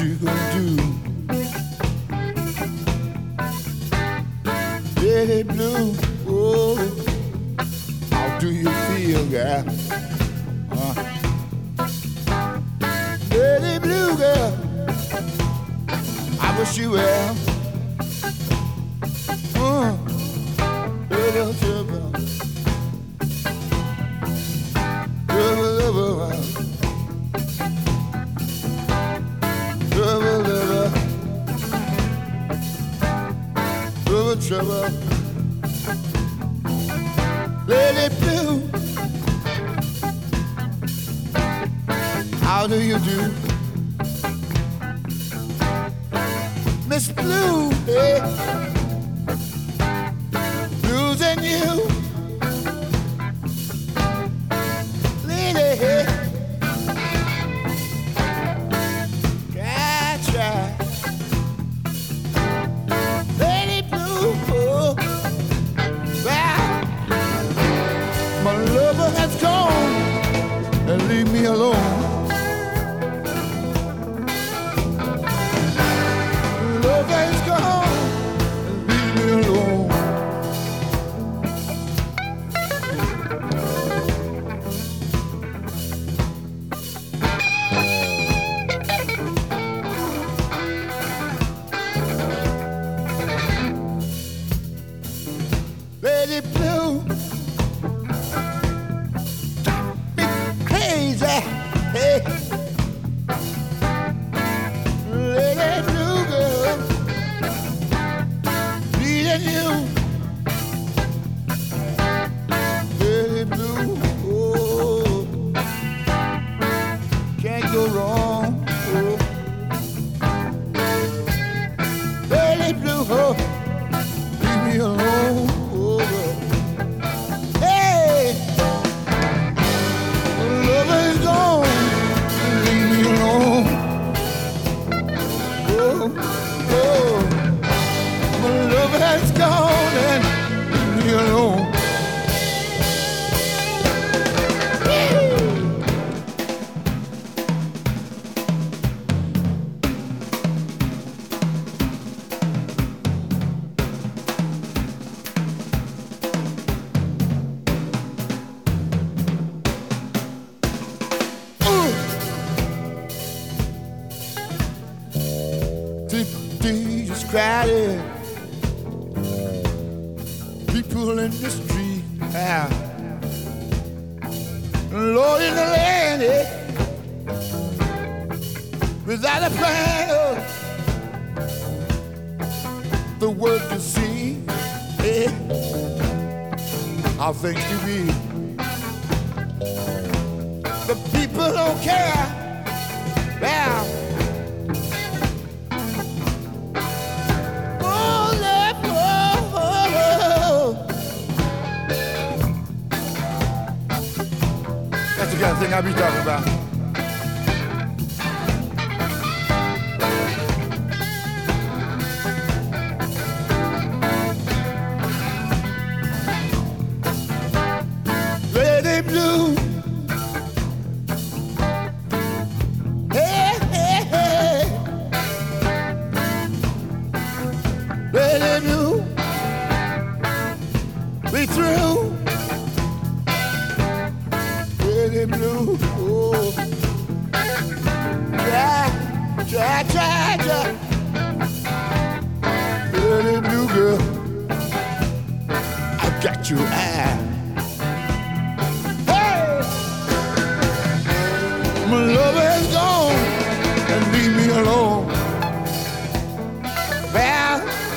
you gonna do? Lady Blue, oh, how do you feel, girl? Lady Blue, girl, I wish you well. Trouble, trouble, trouble, trouble, trouble. Lady Blue, how do you do? Miss Blue, hey, losing you. Lady, hey, try. Lady Blue, oh, wow. My lover has gone and leave me alone. Lover is gone and leave me alone. Lady Blue, me crazy, hey. Lady Blue girl, needing you. Lady Blue, oh, can't go wrong. Oh. Lady Blue, oh, leave me alone. Hey, lover is gone, leave me alone. Oh, oh, my lover has gone and leave me alone. Just crowded, people in the street, Lord in the land, without a plan, the world to see, how things to be. The people don't care, that's the kind of thing I be talking about. Lady Blue, hey, hey, hey. Lady Blue, we through. Lady Blue, oh, try. Lady Blue girl, I got your eye. Hey, my lover is gone and leave me alone. Well,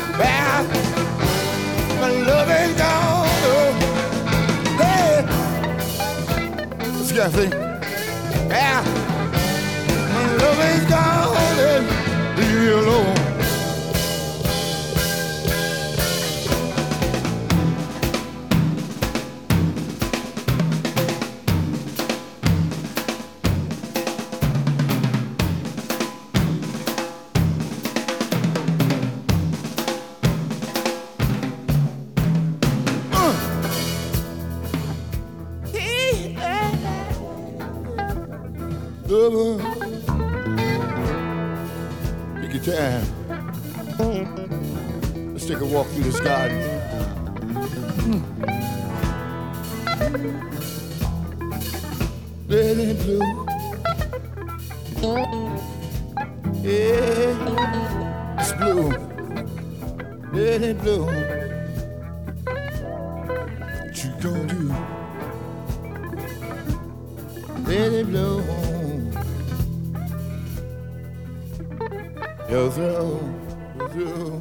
my lover is gone. Oh, hey. Got thing. Yeah, my love is gone and leave me alone. Lover, your time. Let's take a walk through this garden. Red and blue. Yeah, it's blue. Red and blue. What you gonna do? Red and blue. You're through. You're through.